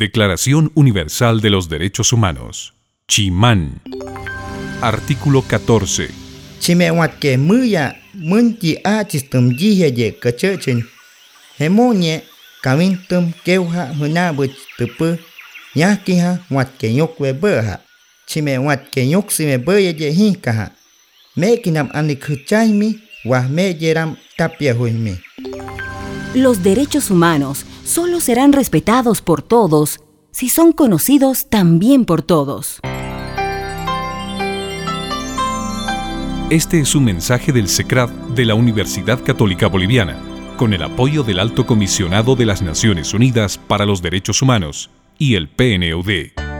Declaración Universal de los Derechos Humanos. Chimán. Artículo 14. Chime watke muya munti achistum jihe kacechin. Hemonye kawintum keuha hunabuch tupu. Yakiha watke yokwe berha. Chime watke yoksime berye hinkaha. Mekinam anikuchaimi wa meyeram tapiahuimi. Los derechos humanos solo serán respetados por todos si son conocidos también por todos. Este es un mensaje del SECRAD de la Universidad Católica Boliviana, con el apoyo del Alto Comisionado de las Naciones Unidas para los Derechos Humanos y el PNUD.